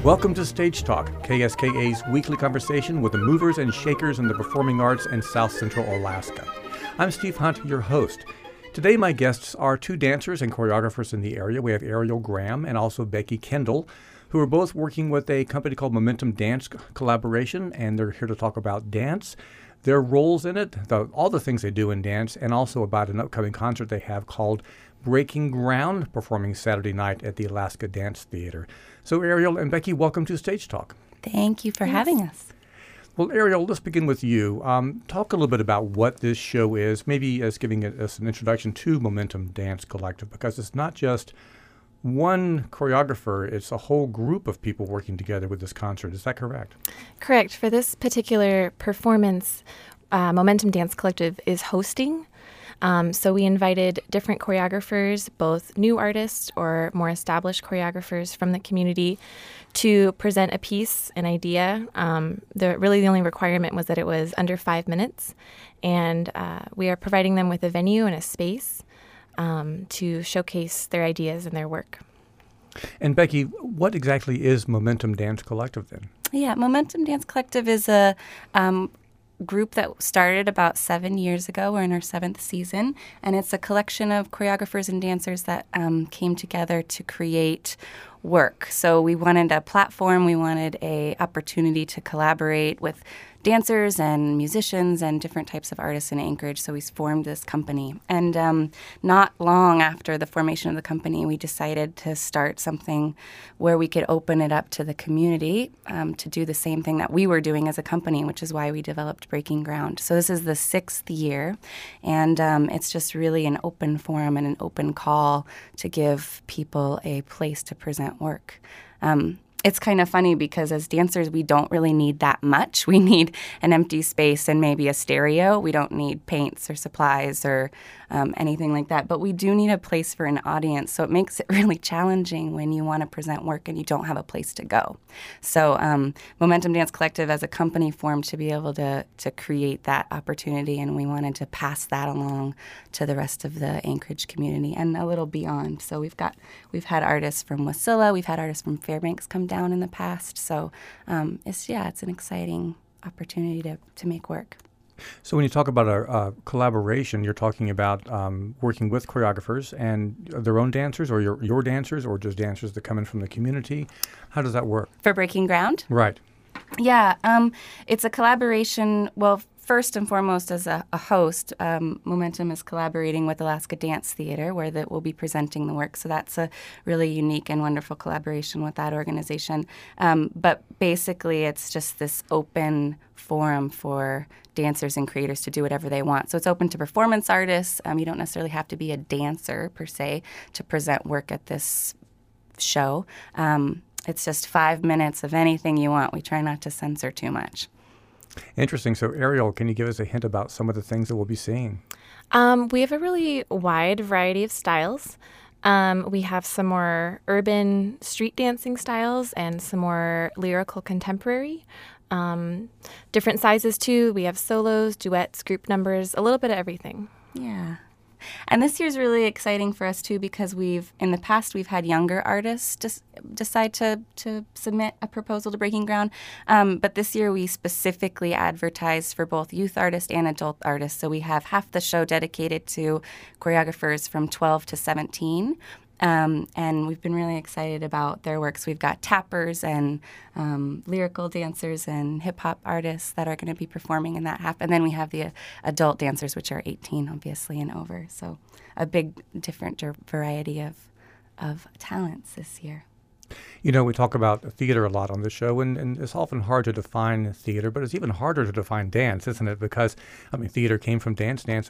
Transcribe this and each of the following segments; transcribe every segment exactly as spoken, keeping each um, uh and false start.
Welcome to Stage Talk, K S K A's weekly conversation with the movers and shakers in the performing arts in South Central Alaska. I'm Steve Hunt, your host. Today my guests are two dancers and choreographers in the area. We have Ariel Graham and also Becky Kendall, who are both working with a company called Momentum Dance Collaboration, and they're here to talk about dance, their roles in it, the, all the things they do in dance, and also about an upcoming concert they have called Breaking Ground, performing Saturday night at the Alaska Dance Theater. So Ariel and Becky, welcome to Stage Talk. Thank you for yes. having us. Well, Ariel, let's begin with you. Um, talk a little bit about what this show is, maybe as giving us an introduction to Momentum Dance Collective, because it's not just one choreographer, it's a whole group of people working together with this concert. Is that correct? Correct. For this particular performance, uh, Momentum Dance Collective is hosting. Um, so we invited different choreographers, both new artists or more established choreographers from the community, to present a piece, an idea. Um, the, really the only requirement was that it was under five minutes. And uh, we are providing them with a venue and a space um, to showcase their ideas and their work. And Becky, what exactly is Momentum Dance Collective then? Yeah, Momentum Dance Collective is a um, group that started about seven years ago. We're in our seventh season, and it's a collection of choreographers and dancers that um, came together to create work. So we wanted a platform, we wanted a opportunity to collaborate with dancers and musicians and different types of artists in Anchorage, so we formed this company. And um, not long after the formation of the company, we decided to start something where we could open it up to the community um, to do the same thing that we were doing as a company, which is why we developed Breaking Ground. So this is the sixth year, and um, it's just really an open forum and an open call to give people a place to present work. Um, It's kind of funny because as dancers, we don't really need that much. We need an empty space and maybe a stereo. We don't need paints or supplies or um, anything like that. But we do need a place for an audience. So it makes it really challenging when you want to present work and you don't have a place to go. So um, Momentum Dance Collective as a company formed to be able to, to create that opportunity. And we wanted to pass that along to the rest of the Anchorage community and a little beyond. So we've got, we've had artists from Wasilla. We've had artists from Fairbanks come down in the past. So um, it's, yeah, it's an exciting opportunity to, to make work. So when you talk about a, a collaboration, you're talking about um, working with choreographers and their own dancers or your, your dancers or just dancers that come in from the community. How does that work? For Breaking Ground? Right. Yeah, um, it's a collaboration. Well, first and foremost, as a, a host, um, Momentum is collaborating with Alaska Dance Theater, where that we'll be presenting the work. So that's a really unique and wonderful collaboration with that organization. Um, but basically, it's just this open forum for dancers and creators to do whatever they want. So it's open to performance artists. Um, you don't necessarily have to be a dancer, per se, to present work at this show. Um, it's just five minutes of anything you want. We try not to censor too much. Interesting. So, Ariel, can you give us a hint about some of the things that we'll be seeing? Um, we have a really wide variety of styles. Um, we have some more urban street dancing styles and some more lyrical contemporary. Um, different sizes, too. We have solos, duets, group numbers, a little bit of everything. Yeah. And this year's really exciting for us, too, because we've, in the past, we've had younger artists just decide to, to submit a proposal to Breaking Ground. Um, but this year, we specifically advertised for both youth artists and adult artists. So we have half the show dedicated to choreographers from twelve to seventeen. Um, and we've been really excited about their works. We've got tappers and um, lyrical dancers and hip-hop artists that are going to be performing in that half. And then we have the uh, adult dancers, which are eighteen, obviously, and over. So a big, different variety of, of talents this year. You know, we talk about theater a lot on the show, and, and it's often hard to define theater, but it's even harder to define dance, isn't it? Because, I mean, theater came from dance. Dance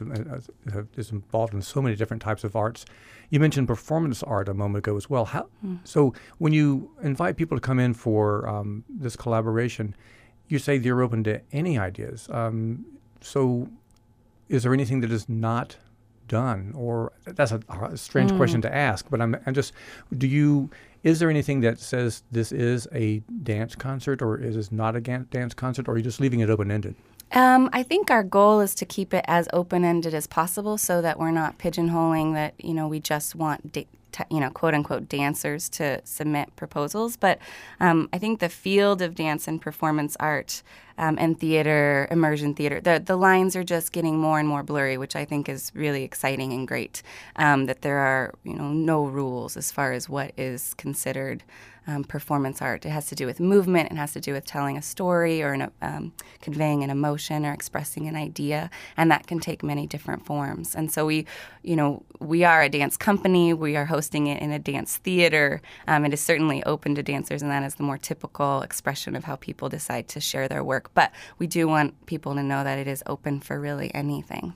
is involved in so many different types of arts. You mentioned performance art a moment ago as well. How, mm. So when you invite people to come in for um, this collaboration, you say you're open to any ideas. Um, so is there anything that is not done? Or that's a, a strange mm. question to ask, but I'm, I'm just, do you, is there anything that says this is a dance concert or is this not a dance concert, or are you just leaving it open-ended? Um, I think our goal is to keep it as open-ended as possible so that we're not pigeonholing that, you know, we just want da- T- you know, quote unquote dancers to submit proposals. But um, I think the field of dance and performance art um, and theater, immersion theater, the, the lines are just getting more and more blurry, which I think is really exciting and great. Um, that there are, you know, no rules as far as what is considered um, performance art. It has to do with movement. It has to do with telling a story or an, um, conveying an emotion or expressing an idea, and that can take many different forms. And so we, you know, we are a dance company. We are hosting it in a dance theater. Um, it is certainly open to dancers, and that is the more typical expression of how people decide to share their work. But we do want people to know that it is open for really anything.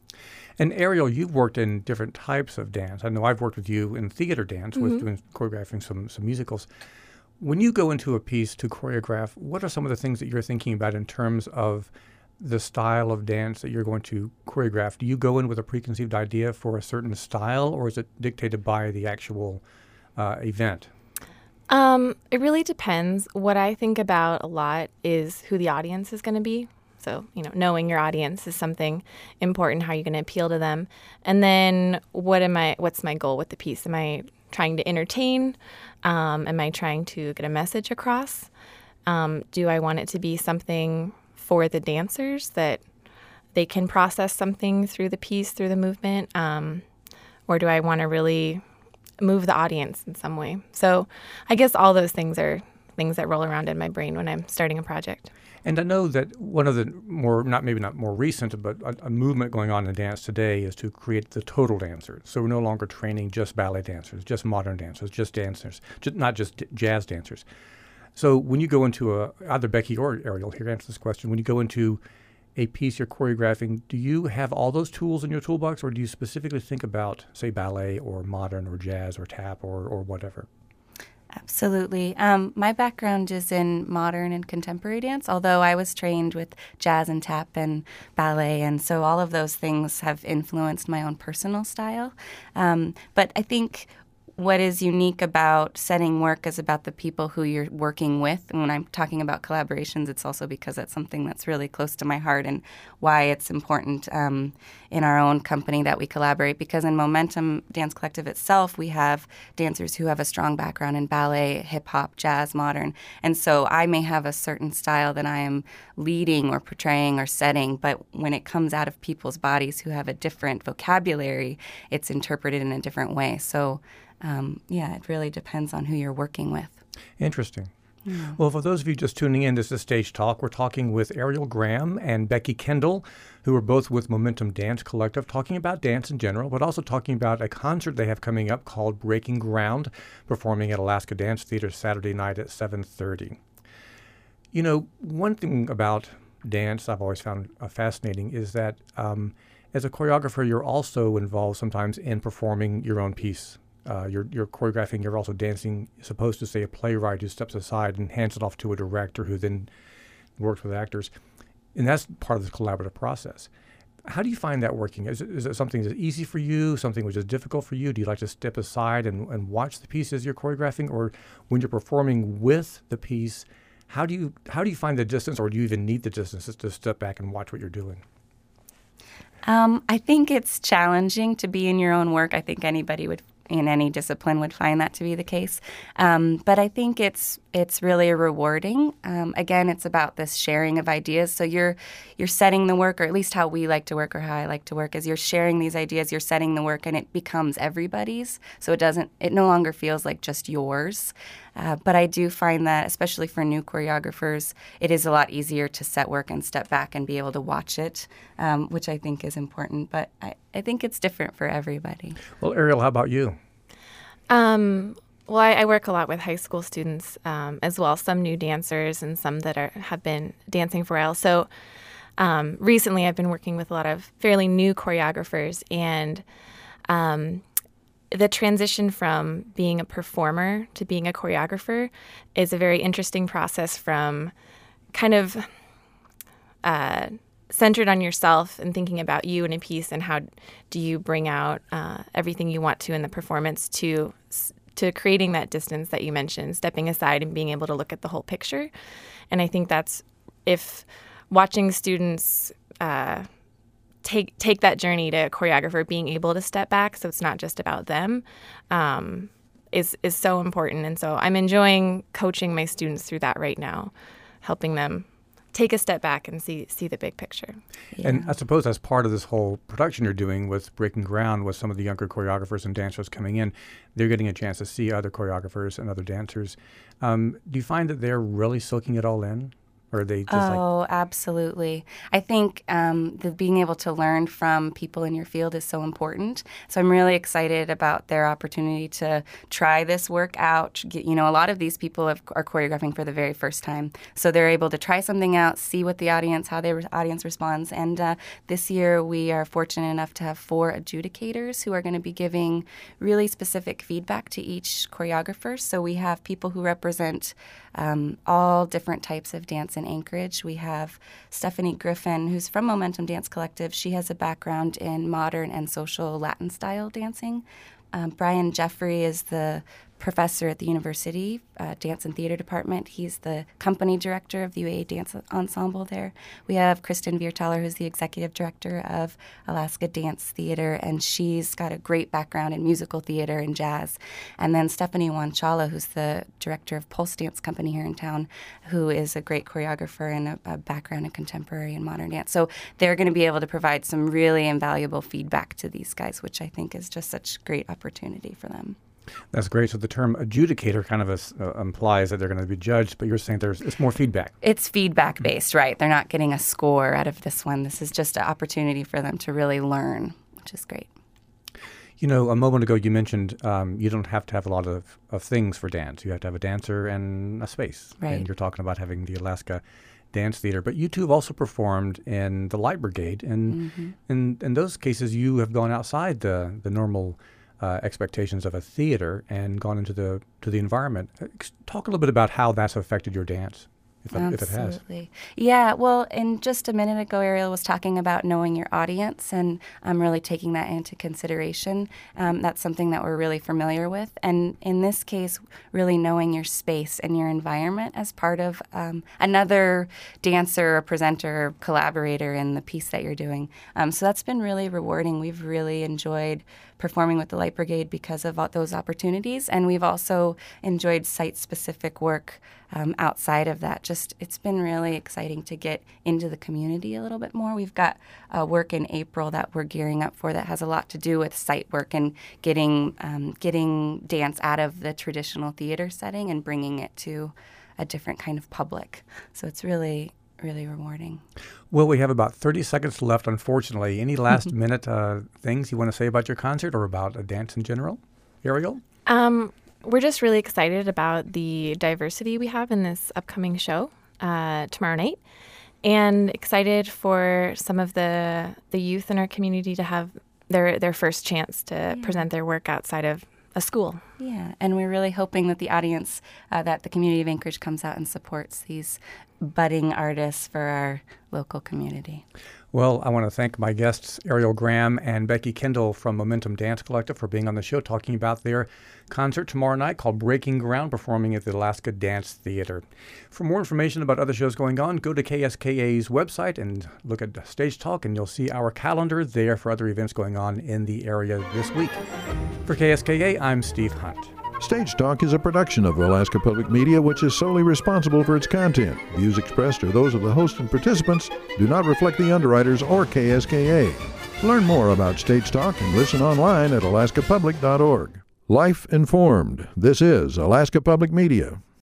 And Ariel, you've worked in different types of dance. I know I've worked with you in theater dance, mm-hmm. with doing choreographing some some musicals. When you go into a piece to choreograph, what are some of the things that you're thinking about in terms of the style of dance that you're going to choreograph? Do you go in with a preconceived idea for a certain style, or is it dictated by the actual uh, event? Um, it really depends. What I think about a lot is who the audience is going to be. So, you know, knowing your audience is something important. How are you going to appeal to them? And then what am I, what's my goal with the piece? Am I trying to entertain? Um, am I trying to get a message across? Um, do I want it to be something for the dancers that they can process something through the piece, through the movement? Um, or do I want to really move the audience in some way? So I guess all those things are things that roll around in my brain when I'm starting a project. And I know that one of the more, not maybe not more recent, but a, a movement going on in dance today is to create the total dancer. So we're no longer training just ballet dancers, just modern dancers, just dancers, just, not just d- jazz dancers. So when you go into a, either Becky or Ariel here answer this question, when you go into a piece you're choreographing, do you have all those tools in your toolbox, or do you specifically think about, say, ballet or modern or jazz or tap or, or whatever? Absolutely. Um, my background is in modern and contemporary dance, although I was trained with jazz and tap and ballet, and so all of those things have influenced my own personal style. Um, but I think what is unique about setting work is about the people who you're working with. And when I'm talking about collaborations, it's also because that's something that's really close to my heart and why it's important um, in our own company that we collaborate. Because in Momentum Dance Collective itself, we have dancers who have a strong background in ballet, hip-hop, jazz, modern. And so I may have a certain style that I am leading or portraying or setting, but when it comes out of people's bodies who have a different vocabulary, it's interpreted in a different way. So Um, yeah, it really depends on who you're working with. Interesting. Yeah. Well, for those of you just tuning in, this is Stage Talk. We're talking with Ariel Graham and Becky Kendall, who are both with Momentum Dance Collective, talking about dance in general, but also talking about a concert they have coming up called Breaking Ground, performing at Alaska Dance Theater Saturday night at seven thirty. You know, one thing about dance I've always found uh, fascinating is that um, as a choreographer, you're also involved sometimes in performing your own piece. Uh, you're, you're choreographing, you're also dancing, supposed to say a playwright who steps aside and hands it off to a director who then works with actors. And that's part of the collaborative process. How do you find that working? Is it, is it something that's easy for you, something which is difficult for you? Do you like to step aside and, and watch the piece as you're choreographing? Or when you're performing with the piece, how do you how do you find the distance, or do you even need the distance to step back and watch what you're doing? Um, I think it's challenging to be in your own work. I think anybody would in any discipline would find that to be the case. Um, but I think it's it's really rewarding. Um, again, it's about this sharing of ideas. So you're you're setting the work, or at least how we like to work, or how I like to work, is you're sharing these ideas, you're setting the work, and it becomes everybody's. So it doesn't, it no longer feels like just yours. Uh, but I do find that, especially for new choreographers, it is a lot easier to set work and step back and be able to watch it, um, which I think is important. But I, I think it's different for everybody. Well, Ariel, how about you? Um, well, I, I work a lot with high school students um, as well, some new dancers and some that are have been dancing for a while. So um, recently I've been working with a lot of fairly new choreographers, and um, the transition from being a performer to being a choreographer is a very interesting process, from kind of uh, centered on yourself and thinking about you in a piece and how do you bring out uh, everything you want to in the performance, to to creating that distance that you mentioned, stepping aside and being able to look at the whole picture. And I think that's, if watching students uh, take take that journey to choreographer, being able to step back so it's not just about them, um, is is so important. And so I'm enjoying coaching my students through that right now, helping them take a step back and see see the big picture. Yeah. And I suppose as part of this whole production you're doing with Breaking Ground, with some of the younger choreographers and dancers coming in, they're getting a chance to see other choreographers and other dancers. Um, do you find that they're really soaking it all in? Or are they just oh, like... absolutely. I think um, the being able to learn from people in your field is so important. So I'm really excited about their opportunity to try this work out. Get, you know, a lot of these people have, are choreographing for the very first time. So they're able to try something out, see what the audience, how the re- audience responds. And uh, this year we are fortunate enough to have four adjudicators who are going to be giving really specific feedback to each choreographer. So we have people who represent um, all different types of dance in Anchorage. We have Stephanie Griffin, who's from Momentum Dance Collective. She has a background in modern and social Latin style dancing. Um, Brian Jeffrey is the professor at the university, uh, dance and theater department. He's the company director of the U A A Dance Ensemble there. We have Kristen Viertaler, who's the executive director of Alaska Dance Theater, and she's got a great background in musical theater and jazz. And then Stephanie Wanchala, who's the director of Pulse Dance Company here in town, who is a great choreographer and a, a background in contemporary and modern dance. So they're going to be able to provide some really invaluable feedback to these guys, which I think is just such a great opportunity for them. That's great. So the term adjudicator kind of uh, implies that they're going to be judged, but you're saying there's it's more feedback. It's feedback based, right? They're not getting a score out of this one. This is just an opportunity for them to really learn, which is great. You know, a moment ago you mentioned um, you don't have to have a lot of, of things for dance. You have to have a dancer and a space. Right. And you're talking about having the Alaska Dance Theater. But you two have also performed in the Light Brigade. And mm-hmm. in, in those cases, you have gone outside the, the normal Uh, expectations of a theater and gone into the to the environment. Talk a little bit about how that's affected your dance, if, it, if it has. Absolutely. Yeah, well, in just a minute ago, Ariel was talking about knowing your audience, and I'm really taking that into consideration. Um, that's something that we're really familiar with. And in this case, really knowing your space and your environment as part of um, another dancer or presenter or collaborator in the piece that you're doing. Um, so that's been really rewarding. We've really enjoyed performing with the Light Brigade because of those opportunities. And we've also enjoyed site-specific work um, outside of that. Just it's been really exciting to get into the community a little bit more. We've got uh, work in April that we're gearing up for that has a lot to do with site work and getting um, getting dance out of the traditional theater setting and bringing it to a different kind of public. So it's really really rewarding. Well, we have about thirty seconds left, unfortunately. Any last minute uh, things you want to say about your concert or about uh, dance in general? Ariel? Um, we're just really excited about the diversity we have in this upcoming show uh, tomorrow night, and excited for some of the the youth in our community to have their, their first chance to yeah. present their work outside of a school. Yeah, and we're really hoping that the audience, uh, that the community of Anchorage comes out and supports these budding artists for our local community. Well, I want to thank my guests, Ariel Graham and Becky Kendall from Momentum Dance Collective, for being on the show talking about their concert tomorrow night called Breaking Ground, performing at the Alaska Dance Theater. For more information about other shows going on, go to K S K A's website and look at Stage Talk, and you'll see our calendar there for other events going on in the area this week. For K S K A, I'm Steve Hunt. Stage Talk is a production of Alaska Public Media, which is solely responsible for its content. Views expressed are those of the host and participants, do not reflect the underwriters or K S K A. Learn more about Stage Talk and listen online at alaska public dot org. Life informed. This is Alaska Public Media.